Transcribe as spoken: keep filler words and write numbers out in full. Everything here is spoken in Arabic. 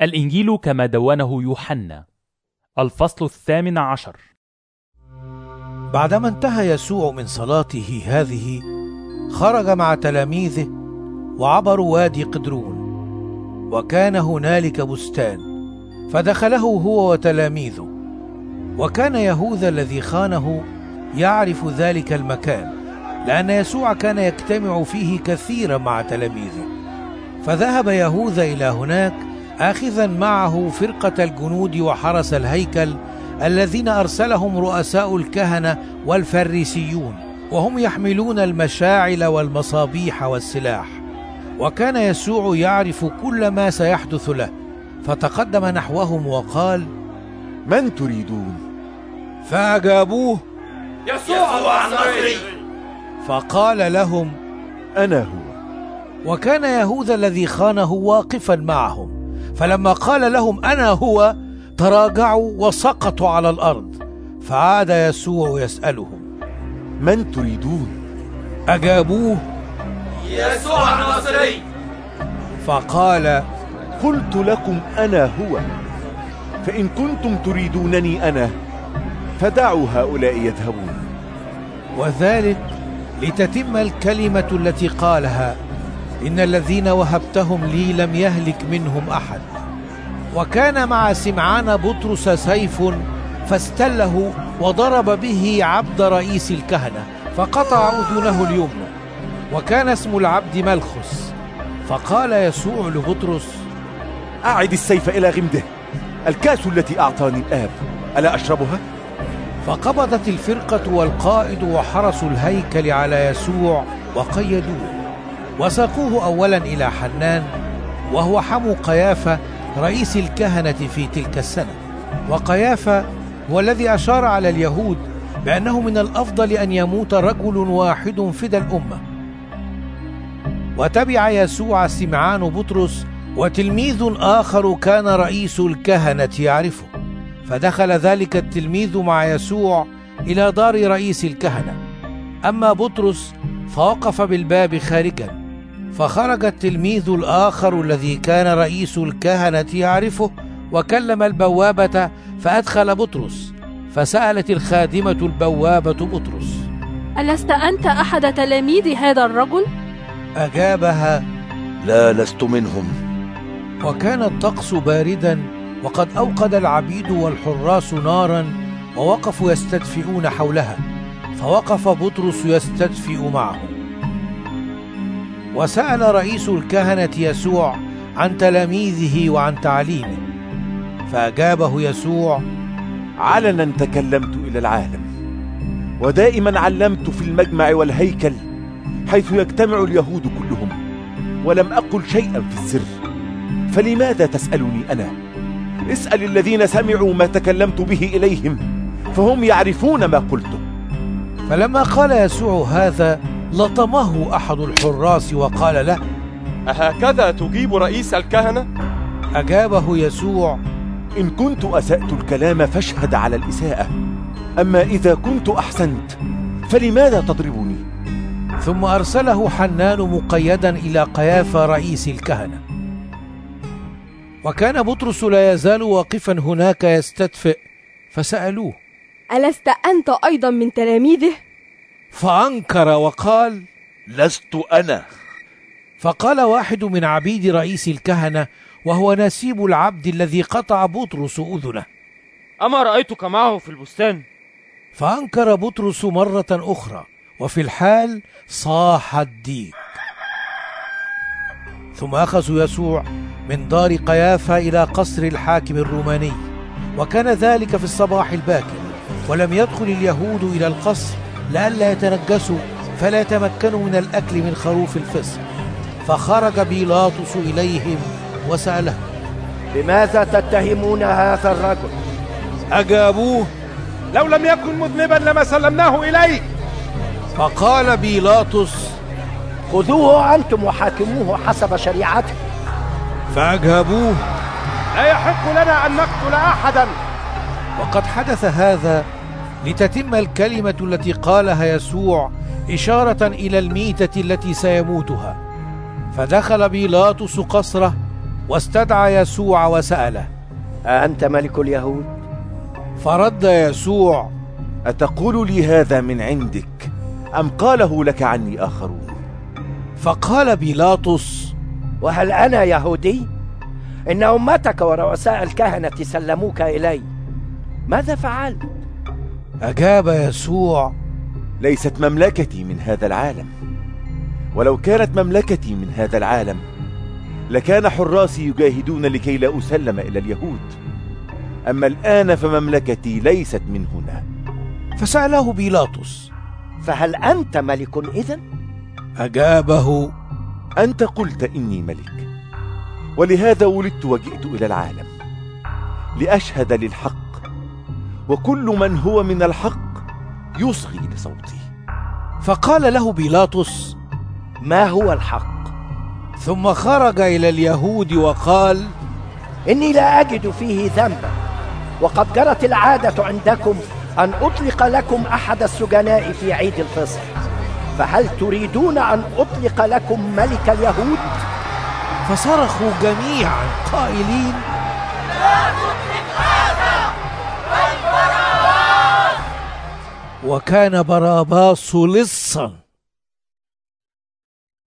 الإنجيل كما دونه يوحنا، الفصل الثامن عشر. بعدما انتهى يسوع من صلاته هذه خرج مع تلاميذه وعبروا وادي قدرون، وكان هنالك بستان فدخله هو وتلاميذه. وكان يهوذا الذي خانه يعرف ذلك المكان، لأن يسوع كان يجتمع فيه كثيرا مع تلاميذه. فذهب يهوذا إلى هناك آخذا معه فرقة الجنود وحرس الهيكل الذين أرسلهم رؤساء الكهنة والفريسيون، وهم يحملون المشاعل والمصابيح والسلاح. وكان يسوع يعرف كل ما سيحدث له، فتقدم نحوهم وقال: من تريدون؟ فأجابوه: يسوع الناصري. فقال لهم: أنا هو. وكان يهوذا الذي خانه واقفا معهم، فلما قال لهم أنا هو تراجعوا وسقطوا على الأرض. فعاد يسوع يسألهم: من تريدون؟ أجابوه: يسوع الناصري. فقال: قلت لكم أنا هو، فإن كنتم تريدونني أنا فدعوا هؤلاء يذهبون. وذلك لتتم الكلمة التي قالها: إن الذين وهبتهم لي لم يهلك منهم أحد. وكان مع سمعان بطرس سيف فاستله وضرب به عبد رئيس الكهنة فقطع أذنه اليمنى، وكان اسم العبد ملخس. فقال يسوع لبطرس: أعد السيف إلى غمده، الكأس التي أعطاني الآب ألا أشربها؟ فقبضت الفرقة والقائد وحرس الهيكل على يسوع وقيدوه، وساقوه أولا إلى حنان، وهو حمو قيافة رئيس الكهنة في تلك السنة. وقيافة هو الذي أشار على اليهود بأنه من الأفضل أن يموت رجل واحد فدى الأمة. وتبع يسوع سمعان بطرس وتلميذ آخر كان رئيس الكهنة يعرفه، فدخل ذلك التلميذ مع يسوع إلى دار رئيس الكهنة. أما بطرس فوقف بالباب خارجا، فخرج التلميذ الآخر الذي كان رئيس الكهنة يعرفه وكلم البوابة فأدخل بطرس. فسألت الخادمة البوابة بطرس: ألست أنت أحد تلاميذ هذا الرجل؟ أجابها: لا، لست منهم. وكان الطقس باردا، وقد أوقد العبيد والحراس نارا ووقفوا يستدفئون حولها، فوقف بطرس يستدفئ معهم. وسأل رئيس الكهنة يسوع عن تلاميذه وعن تعليمه، فأجابه يسوع: علنا تكلمت إلى العالم، ودائما علمت في المجمع والهيكل حيث يجتمع اليهود كلهم، ولم أقل شيئا في السر. فلماذا تسألني أنا؟ اسأل الذين سمعوا ما تكلمت به إليهم، فهم يعرفون ما قلته. فلما قال يسوع هذا لطمه أحد الحراس وقال له: أهكذا تجيب رئيس الكهنة؟ أجابه يسوع: إن كنت أسأت الكلام فاشهد على الإساءة، أما إذا كنت أحسنت فلماذا تضربني؟ ثم أرسله حنان مقيدا إلى قيافة رئيس الكهنة. وكان بطرس لا يزال واقفا هناك يستدفئ، فسألوه: ألست أنت أيضا من تلاميذه؟ فأنكر وقال: لست أنا. فقال واحد من عبيد رئيس الكهنة وهو نسيب العبد الذي قطع بطرس أذنه: أما رأيتك معه في البستان؟ فأنكر بطرس مرة أخرى، وفي الحال صاح الديك. ثم أخذوا يسوع من دار قيافة إلى قصر الحاكم الروماني، وكان ذلك في الصباح الباكر، ولم يدخل اليهود إلى القصر لئلا يتنجسوا فلا يتمكنوا من الأكل من خروف الفصح. فخرج بيلاطس إليهم وسألهم: لماذا تتهمون هذا الرجل؟ أجابوه: لو لم يكن مذنبا لما سلمناه إليك. فقال بيلاطس: خذوه أنتم وحاكموه حسب شريعته. فأجابوه: لا يحق لنا أن نقتل أحدا. وقد حدث هذا لتتم الكلمة التي قالها يسوع إشارة إلى الميتة التي سيموتها. فدخل بيلاطس قصره واستدعى يسوع وسأله: أأنت ملك اليهود؟ فرد يسوع: أتقول لي هذا من عندك أم قاله لك عني آخرون؟ فقال بيلاطس: وهل أنا يهودي؟ إن أمتك ورؤساء الكهنة سلموك إلي، ماذا فعلت؟ أجاب يسوع: ليست مملكتي من هذا العالم، ولو كانت مملكتي من هذا العالم لكان حراسي يجاهدون لكي لا أسلم إلى اليهود، أما الآن فمملكتي ليست من هنا. فسأله بيلاطس: فهل أنت ملك إذن؟ أجابه: أنت قلت إني ملك، ولهذا ولدت وجئت إلى العالم لأشهد للحق، وكل من هو من الحق يصغي لصوتي. فقال له بيلاطس: ما هو الحق؟ ثم خرج إلى اليهود وقال: إني لا أجد فيه ذنبا، وقد جرت العادة عندكم أن أطلق لكم أحد السجناء في عيد الفصح، فهل تريدون أن أطلق لكم ملك اليهود؟ فصرخوا جميعا قائلين: لا تطلق هذا، بل باراباس. وكان باراباس لصا.